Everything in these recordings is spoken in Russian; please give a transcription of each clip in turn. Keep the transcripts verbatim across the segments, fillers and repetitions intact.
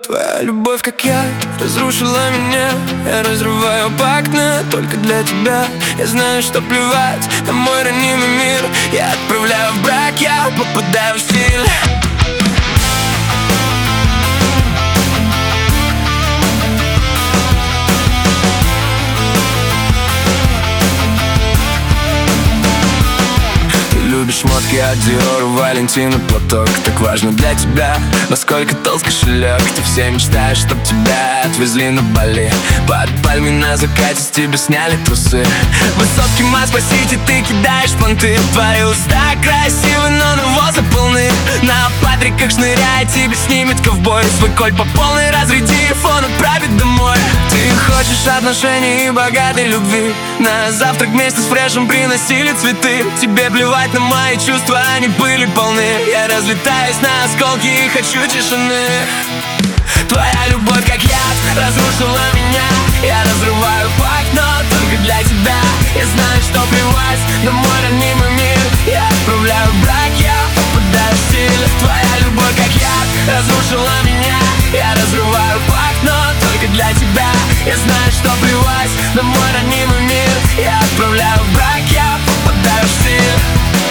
Твоя любовь, как я, разрушила меня. Я разрываю по окна только для тебя. Я знаю, что плевать на мой ранимый мир. Я отправляю в брак, я попадаю в стиль. Любишь шмотки от Dior, Валентина, платок. Так важно для тебя, насколько толст кошелек. Ты все мечтаешь, чтоб тебя отвезли на Бали. Под пальмой на закате с тебя сняли трусы. Высотки Москва-Сити, ты кидаешь понты. Твои уста красивы, но навоза полны. На патриках шныряет, тебе снимет ковбой. Свой коль по полной разряди, фон отправит домой. Ты хочешь отношений и богатой любви. На завтрак вместе с фрешем приносили цветы. Тебе плевать на мои чувства, они были полны. Я разлетаюсь на осколки и хочу тишины. Твоя любовь, как яд, разрушила меня. Я разрываю пак, но только для тебя. Я знаю, что плевать на мой ранимый мир. Я отправляю в брак, я попадаю в стиль. Твоя любовь, как яд, разрушила меня. Я разрываю пак, но только для тебя. Я знаю, что плевать на мой ранимый мир. Я отправляю в брак, я попадаю в стиль.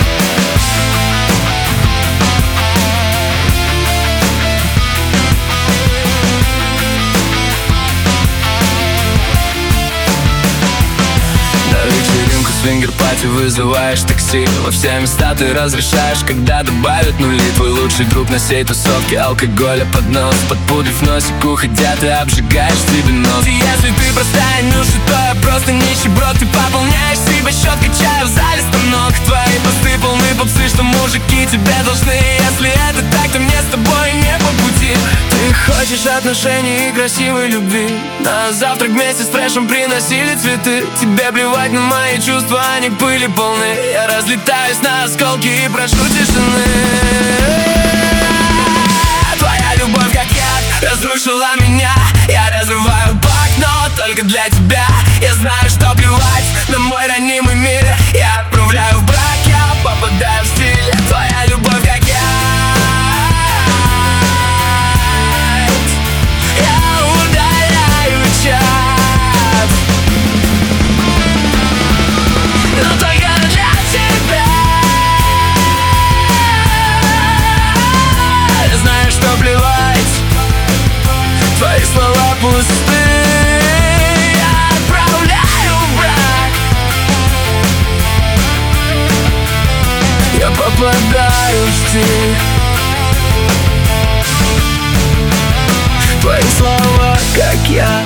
Свингер-пати вызываешь такси. Во все места ты разрешаешь, когда добавят нули. Твой лучший друг на сей тусовке алкоголя под нос. Под пудрой в носик уходя, ты обжигаешь себе нос. И если ты простая нюша, то я просто нищеброд. Ты пополняешь себе счет, качая в зале станок. Твои посты полны попсы, что мужики тебе должны. Если это так, то мне с тобой не по пути. Ты хочешь отношений и красивой любви. На завтрак вместе с фрешем приносили цветы. Тебе плевать на мои чувства, они были полны. Я разлетаюсь на осколки и прошу тишины. Твоя любовь, как яд, разрушила меня. Я разрываю пак, но только для тебя. Я знаю, что плевать на мой ранимый мир. Я отправляю в брак, я попадаю в стиль. Твоя любовь, как яд. Я удаляю чат, но только для тебя. Я знаю, что плевать, твои слова пусты. Я отправляю в брак, я попадаю в стиль. Твои слова, как я.